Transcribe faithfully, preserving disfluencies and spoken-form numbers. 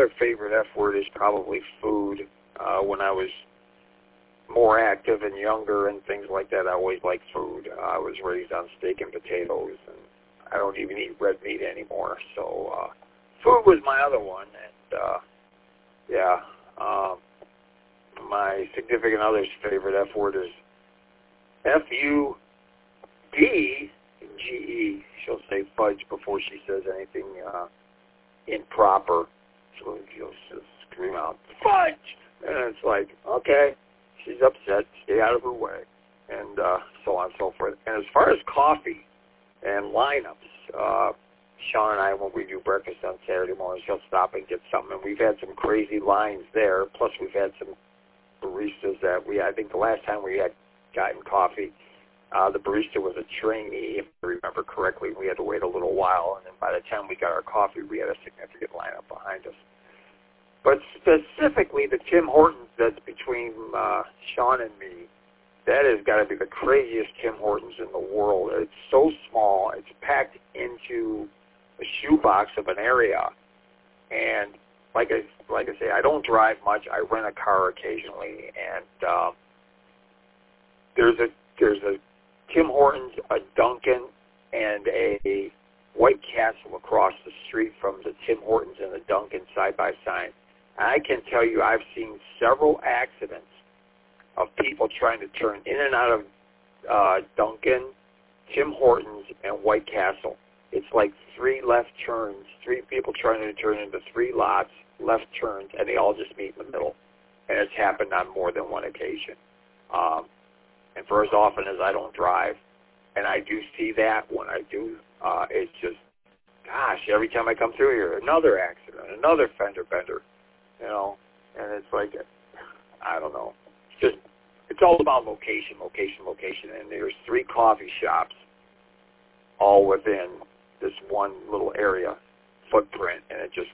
other favorite F word is probably food. Uh, when I was more active and younger and things like that, I always liked food. Uh, I was raised on steak and potatoes, and I don't even eat red meat anymore. So uh, food was my other one, and uh, yeah, um, my significant other's favorite F word is F U D G E. She'll say fudge before she says anything uh, improper. So she'll just scream out, fudge! And it's like, okay, she's upset, stay out of her way, and uh, so on and so forth. And as far as coffee and lineups, uh, Sean and I, when we do breakfast on Saturday mornings, he'll stop and get something, and we've had some crazy lines there, plus we've had some baristas that we, I think the last time we had gotten coffee, uh, the barista was a trainee, if I remember correctly. We had to wait a little while, and then by the time we got our coffee, we had a significant lineup behind us. But specifically, the Tim Hortons that's between uh, Sean and me, that has got to be the craziest Tim Hortons in the world. It's so small. It's packed into a shoebox of an area. And like I, like I say, I don't drive much. I rent a car occasionally. And uh, there's a there's a Tim Hortons, a Dunkin', and a White Castle across the street from the Tim Hortons and the Dunkin' side by side. I can tell you I've seen several accidents of people trying to turn in and out of uh, Dunkin', Tim Hortons, and White Castle. It's like three left turns, three people trying to turn into three lots, left turns, and they all just meet in the middle. And it's happened on more than one occasion. Um, and for as often as I don't drive, and I do see that when I do, uh, it's just, gosh, every time I come through here, another accident, another fender bender. You know, and it's like, I don't know. It's just, it's all about location, location, location. And there's three coffee shops all within this one little area footprint, and it just